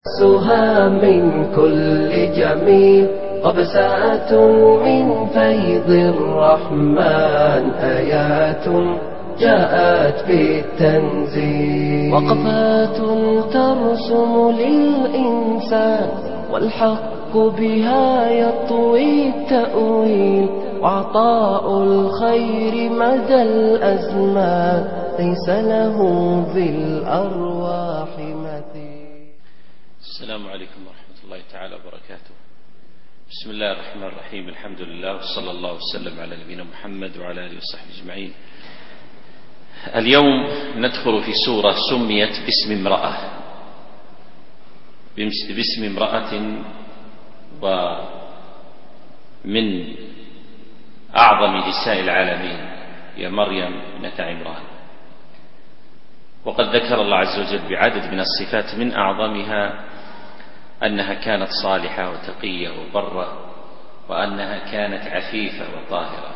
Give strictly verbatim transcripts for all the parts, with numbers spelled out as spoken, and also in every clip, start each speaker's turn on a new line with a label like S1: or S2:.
S1: سها من كل جميل قبسات من فيض الرحمن آيات جاءت بالتنزيل وقفات ترسم للإنسان والحق بها يطوي التأويل وعطاء الخير مدى الأزمان ليس له بالأرواح مثيل.
S2: السلام عليكم ورحمة الله تعالى وبركاته. بسم الله الرحمن الرحيم. الحمد لله وصلى الله وسلم على نبينا محمد وعلى آله وصحبه أجمعين. اليوم ندخل في سورة سميت باسم امرأة باسم امرأة ومن أعظم نساء العالمين يا مريم ابنة عمران. وقد ذكر الله عز وجل بعدد من الصفات من أعظمها أنها كانت صالحة وتقية وبرة وأنها كانت عفيفة وطاهرة.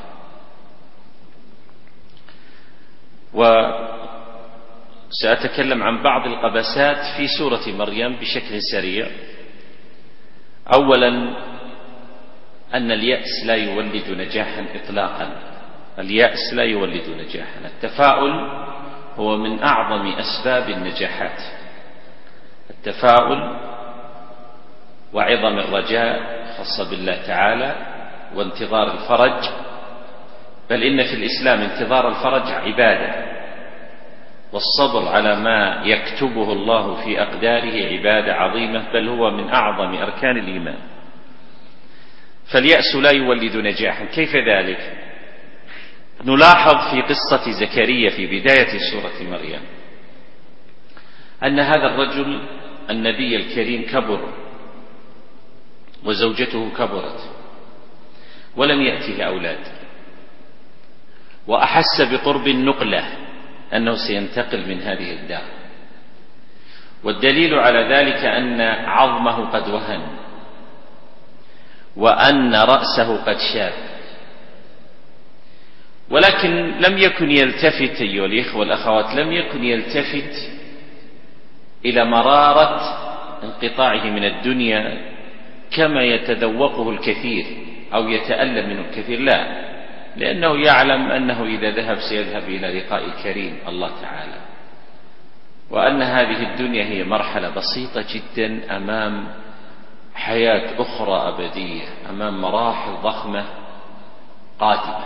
S2: وسأتكلم عن بعض القبسات في سورة مريم بشكل سريع. أولا أن اليأس لا يولد نجاحا إطلاقا. اليأس لا يولد نجاحا. التفاؤل هو من أعظم أسباب النجاحات. التفاؤل وعظم الرجاء خاصة بالله تعالى وانتظار الفرج، بل إن في الإسلام انتظار الفرج عبادة، والصبر على ما يكتبه الله في أقداره عبادة عظيمة، بل هو من أعظم أركان الإيمان. فاليأس لا يولد نجاحا. كيف ذلك؟ نلاحظ في قصة زكريا في بداية سورة مريم أن هذا الرجل النبي الكريم كبر وزوجته كبرت ولم يأته أولاد، وأحس بقرب النقلة أنه سينتقل من هذه الدار. والدليل على ذلك أن عظمه قد وهن وأن رأسه قد شاب، ولكن لم يكن يلتفت أيها الإخوة والأخوات لم يكن يلتفت إلى مرارة انقطاعه من الدنيا كما يتذوقه الكثير أو يتألم منه الكثير، لا، لأنه يعلم أنه إذا ذهب سيذهب إلى لقاء الكريم الله تعالى، وأن هذه الدنيا هي مرحلة بسيطة جدا أمام حياة أخرى أبدية، أمام مراحل ضخمة قادمة.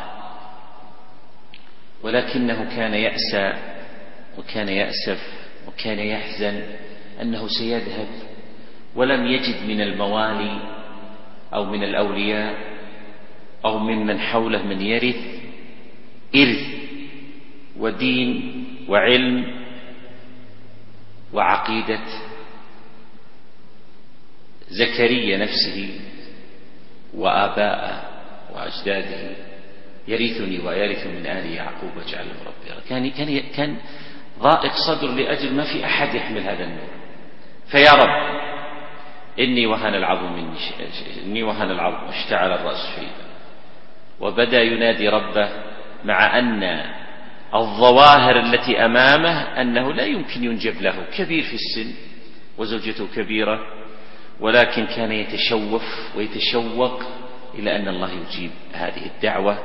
S2: ولكنه كان يأسى وكان يأسف وكان يحزن أنه سيذهب ولم يجد من الموالي أو من الأولياء أو ممن حوله من يرث إرث ودين وعلم وعقيدة زكريا نفسه وآباءه وأجداده. يرثني ويرث من آل يعقوب واجعله ربي. كان كان كان ضائق صدر لأجل ما في أحد يحمل هذا النور. فيا رب إني وهن العظم مني إني وهن العظم واشتعل الرأس شيبا. وبدأ ينادي ربه مع أن الظواهر التي أمامه أنه لا يمكن ينجب له، كبير في السن وزوجته كبيرة، ولكن كان يتشوف ويتشوق إلى أن الله يجيب هذه الدعوة.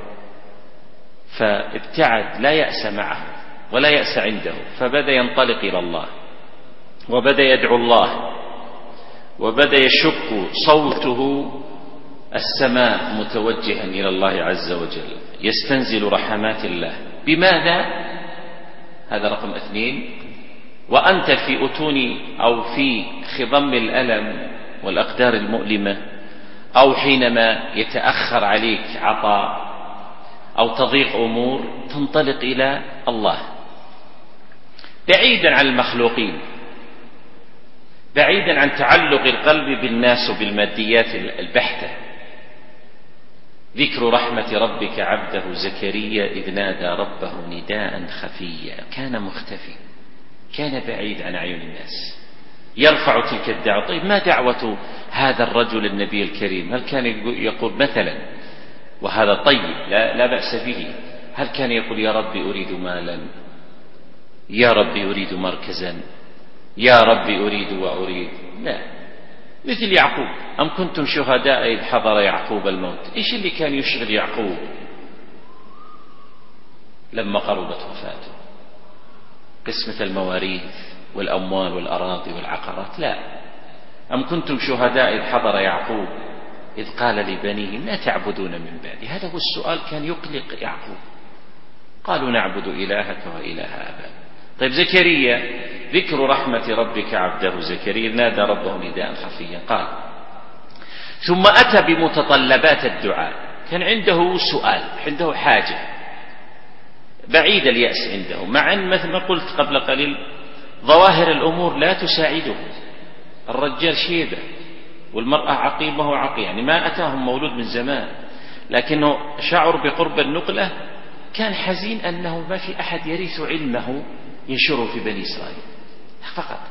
S2: فابتعد، لا يأس معه ولا يأس عنده، فبدأ ينطلق إلى الله وبدأ يدعو الله وبدأ يشق صوته السماء متوجها إلى الله عز وجل، يستنزل رحمات الله. بماذا؟ هذا رقم اثنين. وأنت في أتون أو في خضم الألم والأقدار المؤلمة، أو حينما يتأخر عليك عطاء أو تضيق أمور، تنطلق إلى الله بعيدا عن المخلوقين، بعيدا عن تعلق القلب بالناس وبالماديات البحتة. ذكر رحمة ربك عبده زكريا إذ نادى ربه نداء خفيا. كان مختفي، كان بعيد عن عيون الناس، يرفع تلك الدعوة. طيب ما دعوة هذا الرجل النبي الكريم؟ هل كان يقول مثلا، وهذا طيب لا, لا بأس به، هل كان يقول يا ربي أريد مالا، يا ربي أريد مركزا، يا ربي أريد وأريد؟ لا، مثل يعقوب: أم كنتم شهداء إذ حضر يعقوب الموت. إيش اللي كان يشغل يعقوب لما قربت وفاته؟ قسمة المواريث والأموال والأراضي والعقارات؟ لا. أم كنتم شهداء إذ حضر يعقوب إذ قال لبنيه ما تعبدون من بعدي. هذا هو السؤال كان يقلق يعقوب. قالوا نعبد إلهك وإله آبائك. طيب زكريا، ذكر رحمة ربك عبده زكريا نادى ربه نداء خفيا. قال: ثم أتى بمتطلبات الدعاء. كان عنده سؤال، عنده حاجة، بعيد اليأس عنده، مع أن مثل ما قلت قبل قليل ظواهر الأمور لا تساعده. الرجال شيبة والمرأة عقيمة وعقيم، يعني ما أتاهم مولود من زمان، لكنه شعر بقرب النقلة. كان حزين أنه ما في أحد يرث علمه ينشره في بني إسرائيل فقط.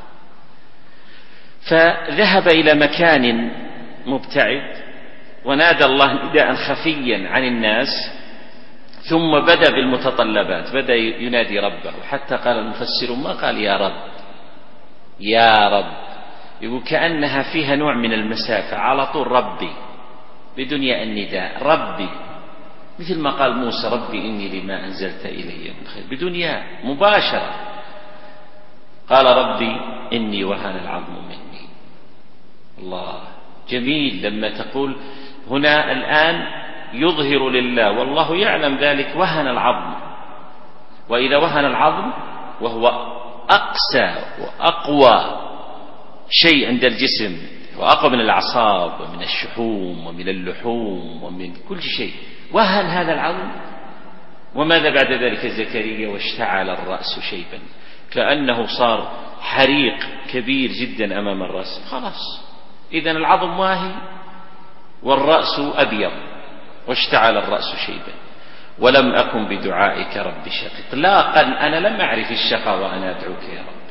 S2: فذهب إلى مكان مبتعد ونادى الله نداء خفيا عن الناس، ثم بدأ بالمتطلبات، بدأ ينادي ربه، حتى قال المفسر ما قال يا رب يا رب، يقول كأنها فيها نوع من المسافة، على طول ربي بدون ياء النداء، ربي، مثل ما قال موسى ربي إني لما أنزلت إلي من خير، بدون ياء مباشرة. قال ربي إني وهن العظم مني. الله جميل لما تقول هنا الآن يظهر لله والله يعلم ذلك وهن العظم. وإذا وهن العظم وهو أقسى وأقوى شيء عند الجسم، وأقوى من الأعصاب ومن الشحوم ومن اللحوم ومن كل شيء، وهن هذا العظم. وماذا بعد ذلك زكريا؟ واشتعل الرأس شيبا، كأنه صار حريق كبير جدا أمام الرأس. خلاص، إذن العظم واهي والرأس أبيض، واشتعل الرأس شيبا. ولم أكن بدعائك رب شقي. إطلاقا أنا لم أعرف الشقاء وأنا أدعوك يا ربي.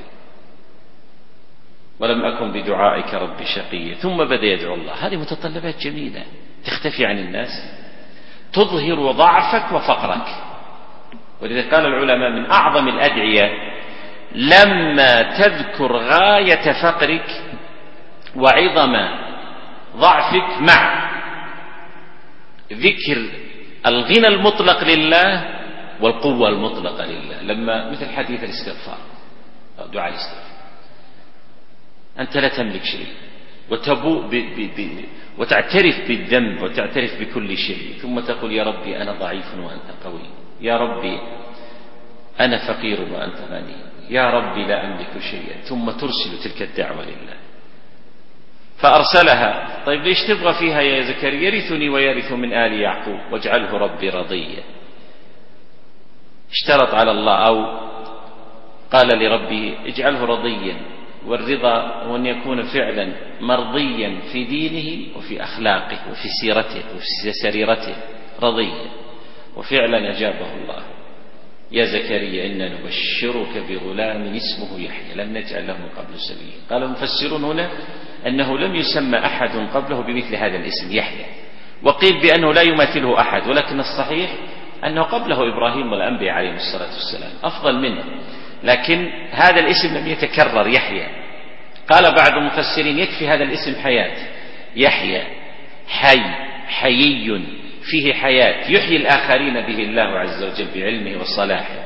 S2: ولم أكن بدعائك رب شقيا. ثم بدأ يدعو الله. هذه متطلبات جميلة تختفي عن الناس، تظهر ضعفك وفقرك. ولذلك قال العلماء من أعظم الأدعية لما تذكر غاية فقرك وعظم ضعفك مع ذكر الغنى المطلق لله والقوة المطلقة لله. لما مثل حديث الاستغفار أو دعاء الاستغفار، أنت لا تملك شيء وتبوء ب ب ب وتعترف بالذنب وتعترف بكل شيء، ثم تقول يا ربي أنا ضعيف وأنت قوي، يا ربي أنا فقير وأنت غني، يا ربي لا أملك شيئا، ثم ترسل تلك الدعوة لله. فأرسلها. طيب ليش تبغى فيها يا زكريا؟ يرثني ويرث من آل يعقوب واجعله ربي رضيا. اشترط على الله أو قال لربه اجعله رضيا، والرضا هو أن يكون فعلا مرضيا في دينه وفي أخلاقه وفي سيرته وفي سريرته رضيا، وفعلا أجابه الله. يا زكريا إنا نبشرك بغلام اسمه يحيى لم نجعل له من قبل سميا. قال المفسرون هنا أنه لم يسمى أحد قبله بمثل هذا الاسم يحيى، وقيل بأنه لا يماثله أحد، ولكن الصحيح أنه قبله إبراهيم والأنبياء عليهم الصلاة والسلام أفضل منه، لكن هذا الاسم لم يتكرر يحيى. قال بعض المفسرين يكفي هذا الاسم حياة، يحيى حي حيي فيه حياة، يحيي الآخرين به الله عز وجل بعلمه وصلاحه.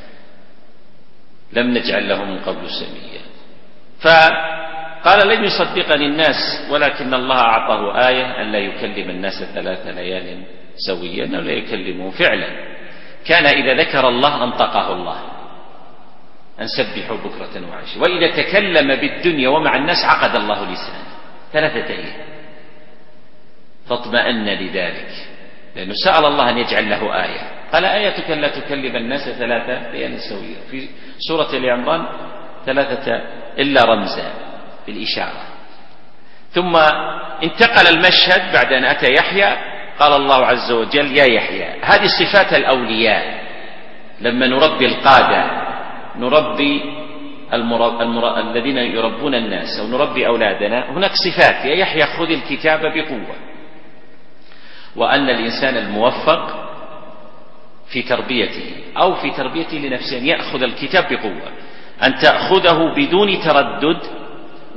S2: لم نجعل له من قبل سميا. فقال لن يصدقني الناس، ولكن الله أعطاه آية أن لا يكلم الناس ثلاث ليال سويا، أنه لا يكلمه فعلا. كان إذا ذكر الله أنطقه الله أن سبحوا بكرة وعشيا، وإذا تكلم بالدنيا ومع الناس عقد الله لسانه. ثلاثة أيام. فاطمأن لذلك، لأنه سأل الله أن يجعل له آية. قال آيتك لا تكلم الناس ثلاثة ليال سويا. في سورة آل عمران ثلاثة إلا رمزا بالإشارة. ثم انتقل المشهد بعد أن أتى يحيى، قال الله عز وجل يا يحيى. هذه صفات الأولياء. لما نربي القادة، نربي المرب... المرب... الذين يربون الناس، أو نربي أولادنا، هناك صفات. يا يحيى خذ الكتاب بقوة. وأن الإنسان الموفق في تربيته أو في تربيته لنفسه أن يأخذ الكتاب بقوة، أن تأخذه بدون تردد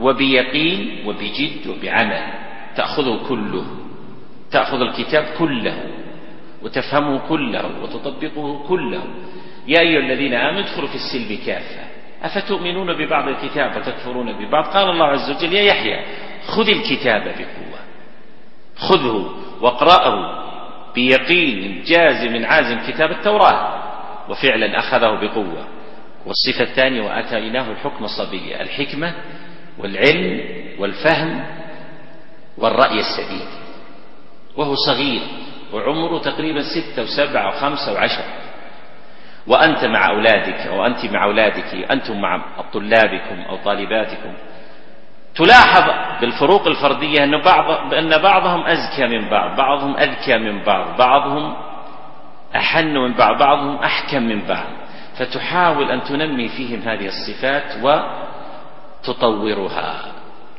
S2: وبيقين وبجد وبعمل، تأخذه كله، تأخذ الكتاب كله وتفهمه كله وتطبقه كله. يا أيها الذين آمنوا ادخلوا في السلم كافة أفتؤمنون ببعض الكتاب وتكفرون ببعض. قال الله عز وجل: يا يحيى خذ الكتاب بقوة، خذه واقرأه بيقين جازم عازم، كتاب التوراة، وفعلا أخذه بقوة. والصفة الثانية: وآتيناه الحكم صبيا، الحكمة والعلم والفهم والرأي السديد، وهو صغير وعمره تقريبا ستة وسبعة وخمسة وعشر. وأنت مع أولادك أو أنت مع أولادك، أنتم مع طلابكم أو طالباتكم، تلاحظ بالفروق الفردية أن بعض بأن بعضهم أزكى من بعض، بعضهم أذكى من بعض، بعضهم أحن من بعض، بعضهم أحكم من بعض، فتحاول أن تنمي فيهم هذه الصفات وتطورها.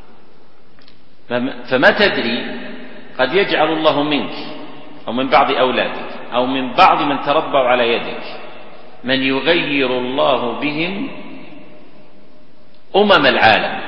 S2: فما تدري، قد يجعل الله منك أو من بعض أولادك أو من بعض من تربوا على يدك من يغير الله بهم أمم العالم.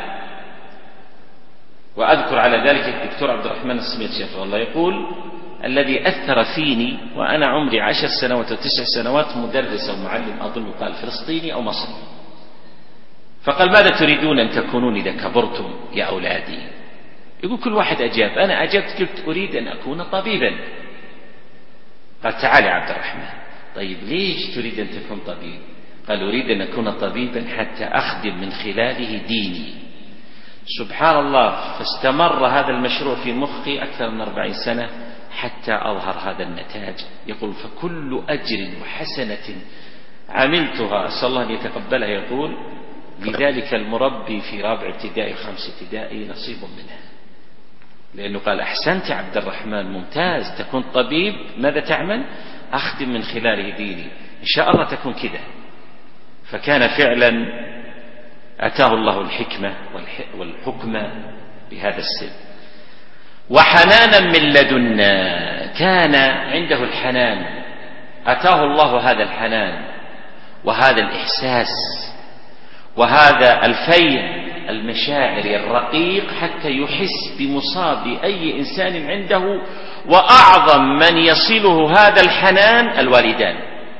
S2: وأذكر على ذلك الدكتور عبد الرحمن السميط شيخ الله يقول: الذي أثر فيني وأنا عمري عشر سنوات وتسع سنوات، مدرس أو معلم أظن قال فلسطيني أو مصري، فقال: ماذا تريدون أن تكونون إذا كبرتم يا أولادي؟ يقول كل واحد أجاب، أنا أجبت قلت أريد أن أكون طبيبا. قال: تعال يا عبد الرحمن، طيب ليش تريد أن تكون طبيب؟ قال: أريد أن أكون طبيبا حتى أخدم من خلاله ديني. سبحان الله، فاستمر هذا المشروع في مخي أكثر من أربعين سنة حتى أظهر هذا النتاج. يقول: فكل أجر وحسنة عملتها أسأل الله أن يتقبلها، يقول لذلك المربي في رابع ابتدائي وخمس ابتدائي نصيب منها، لأنه قال: أحسنت يا عبد الرحمن، ممتاز، تكون طبيب، ماذا تعمل؟ أخدم من خلاله ديني، إن شاء الله تكون كده. فكان فعلا أتاه الله الحكمة والحكمة بهذا السن. وحنانا من لدنا، كان عنده الحنان، أتاه الله هذا الحنان وهذا الإحساس وهذا الفيض المشاعري الرقيق حتى يحس بمصاب أي إنسان عنده. وأعظم من يصله هذا الحنان الوالدان.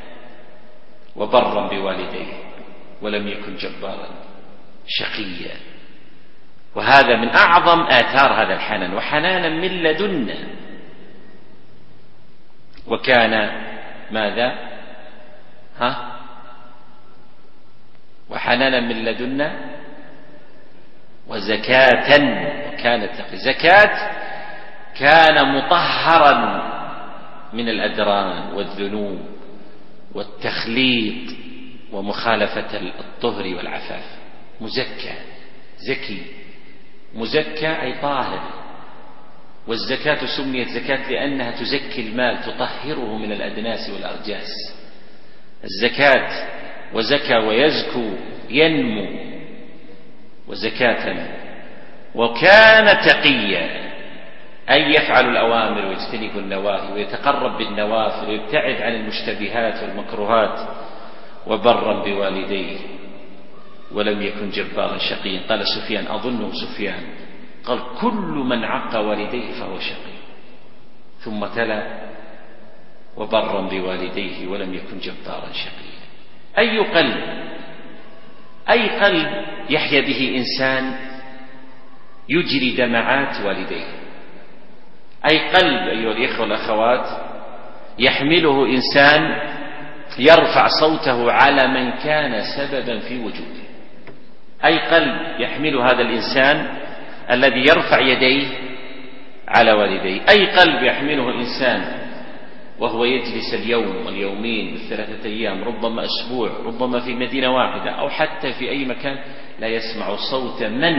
S2: وبرا بوالديه ولم يكن جبارا شقيا، وهذا من أعظم آثار هذا الحنان. وحنانا من لدنا، وكان ماذا؟ ها؟ وحنانا من لدنا وزكاة، وكانت زكاة، كان مطهرا من الأدران والذنوب والتخليط ومخالفة الطهر والعفاف. مزكى، زكي، مزكى أي طاهر. والزكاة سميت زكاة لأنها تزكي المال، تطهره من الأدناس والأرجاس. الزكاة وزكى ويزكو ينمو وزكاة. وكان تقيا أي يفعل الأوامر ويجتنب النواهي ويتقرب بالنوافل ويبتعد عن المشتبهات والمكروهات. وبرا بوالديه ولم يكن جبارا شقيا. قال سفيان، أظنه سفيان، قال: كل من عق والديه فهو شقي. ثم تلا: وبرا بوالديه ولم يكن جبارا شقيا. أي قلب أي قلب يحيا به إنسان يجري دمعات والديه؟ أي قلب أيها الإخوة والأخوات يحمله إنسان يرفع صوته على من كان سببا في وجوده؟ أي قلب يحمل هذا الإنسان الذي يرفع يديه على والديه؟ أي قلب يحمله إنسان وهو يجلس اليوم واليومين والثلاثة أيام، ربما أسبوع، ربما في مدينة واحدة أو حتى في أي مكان، لا يسمع صوت من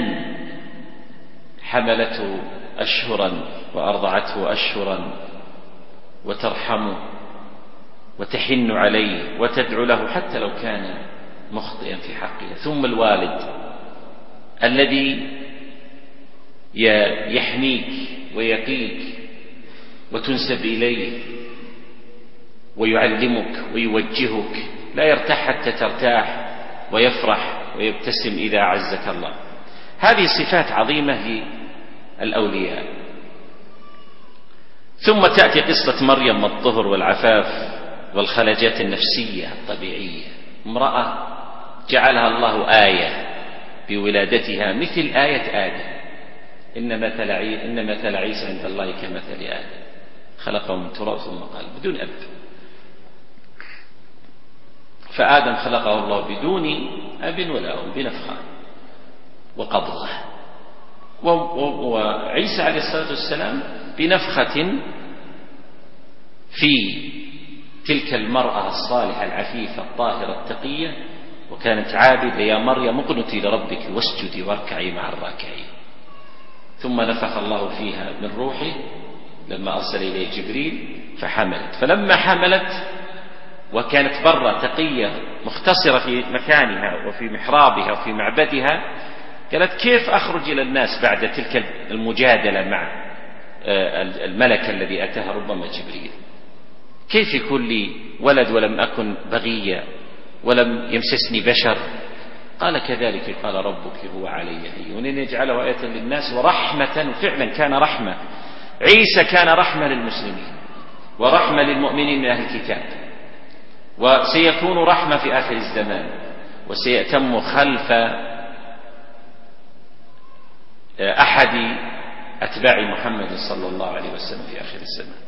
S2: حملته أشهرا وأرضعته أشهرا وترحمه وتحن عليه وتدعو له حتى لو كان مخطئا في حقه. ثم الوالد الذي يحميك ويقيك وتنسب إليه ويعلمك ويوجهك، لا يرتاح حتى ترتاح ويفرح ويبتسم إذا أعزك الله. هذه صفات عظيمة للأولياء. ثم تأتي قصة مريم والطهر والعفاف والخلجات النفسية الطبيعية. امرأة جعلها الله آية بولادتها مثل آية آدم، إن مثل إن مثل عيسى عند الله كمثل آدم خلقه من تراب ثم قال بدون أب. فآدم خلقه الله بدون أب ولا أم بنفخة وقبضة، وعيسى عليه الصلاة والسلام بنفخة في تلك المرأة الصالحة العفيفة الطاهرة التقية، وكانت عابدة: يا مريم اقنتي لربك واسجدي واركعي مع الراكعين. ثم نفخ الله فيها من روحه لما أرسل إليه جبريل فحملت. فلما حملت وكانت برة تقية مختصرة في مكانها وفي محرابها وفي معبدها، قالت: كيف أخرج إلى الناس بعد تلك المجادلة مع الملك الذي أتاها ربما جبريل؟ كيف يكون لي ولد ولم أكن بغيا ولم يمسسني بشر؟ قال: كذلك قال ربك هو علي هين أن يجعله آية للناس ورحمة. وفعلا كان رحمة. عيسى كان رحمة للمسلمين ورحمة للمؤمنين من أهل الكتاب، وسيكون رحمة في آخر الزمان، وسيأتم خلف أحد أتباع محمد صلى الله عليه وسلم في آخر الزمان.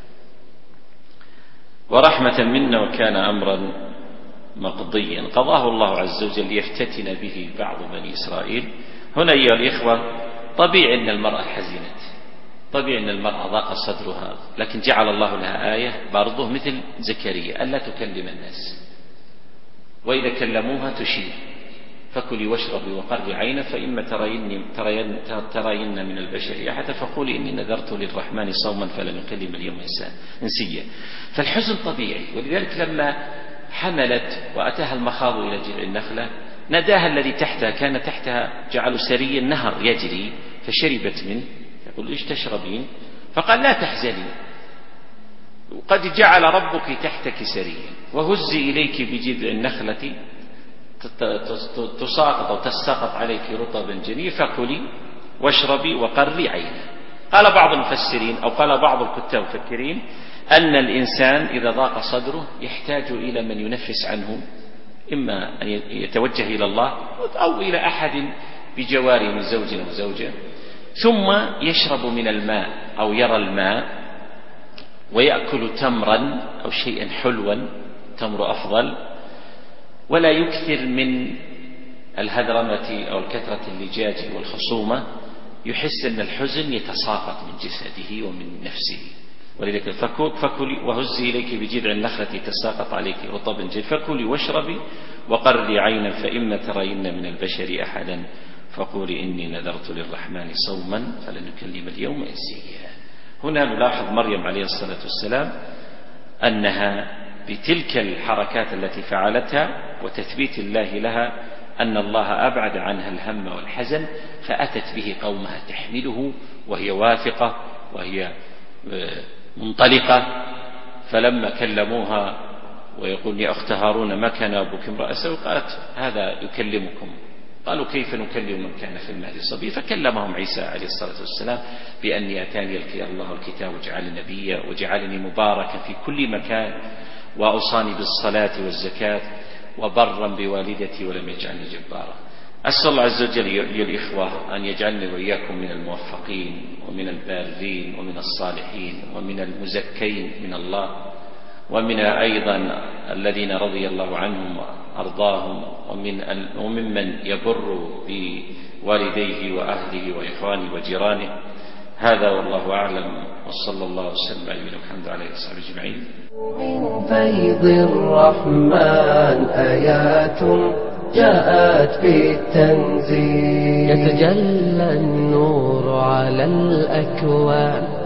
S2: ورحمة منا وكان أمرا مقضيا قضاه الله عز وجل ليفتتن به بعض بني إسرائيل. هنا أيها الإخوة طبيعي أن المرأة حزنت، طبيعي أن المرأة ضاق صدرها، لكن جعل الله لها آية برضه مثل زكريا: ألا تكلم الناس، وإذا كلموها تشير. فكلي واشربي وقري عينا فإما ترين, ترين, ترين من البشر أحدا فقولي إني نذرت للرحمن صوما فلن أكلم اليوم إنسيا. فالحزن طبيعي. ولذلك لما حملت وأتاها المخاض إلى جذع النخلة ناداها الذي تحتها، كان تحتها جعلوا سريا نهر يجري فشربت منه. يقول: إيش تشربين؟ فقال: لا تحزني، وقد جعل ربك تحتك سريا، وهزي إليك بجذع النخلة تساقط أو تساقط عليك رطبا جنيا فكلي واشربي وقري عينا. قال بعض المفسرين أو قال بعض الكتاب المفكرين أن الإنسان إذا ضاق صدره يحتاج إلى من ينفس عنه، إما أن يتوجه إلى الله أو إلى أحد بجواره من زوج أو زوجة، ثم يشرب من الماء أو يرى الماء ويأكل تمرا أو شيئا حلوا، تمر أفضل، ولا يكثر من الهدرمة أو الكثرة اللجاج والخصومة، يحس أن الحزن يتساقط من جسده ومن نفسه. ولذلك فكلي وهزي إليك بجذع النخلة تساقط عليك رطبا جنيا فكلي واشربي وقري عينا فإما ترين من البشر أحدا فقولي إني نذرت للرحمن صوما فلن نكلم اليوم إنسيا. هنا نلاحظ مريم عليه الصلاة والسلام أنها بتلك الحركات التي فعلتها وتثبيت الله لها أن الله أبعد عنها الهم والحزن، فأتت به قومها تحمله وهي واثقة وهي منطلقة. فلما كلموها ويقول: يا أخت هارون ما كان أبوك امرأ سوء، قالت: هذا يكلمكم. قالوا: كيف نكلم من كان في المهد صبيا؟ فكلمهم عيسى عليه الصلاة والسلام بأني أتاني الله الكتاب وجعلني نبيا وجعلني مباركا في كل مكان وأوصاني بالصلاة والزكاة وبرا بوالدتي ولم يجعلني جبارا. أسأل الله عز وجل يا الإخوة أن يجعلني وإياكم من الموفقين ومن البارين ومن الصالحين ومن المزكين من الله، ومن أيضا الذين رضي الله عنهم وأرضاهم، ومن وممن يبر بوالديه وأهله وإخوانه وجيرانه. هذا والله أعلم، وصلى الله وسلم على نبينا محمد عليه وصحبه أجمعين.
S1: من فيض الرحمن آيات جاءت بالتنزيل، يتجلى النور على الأكوان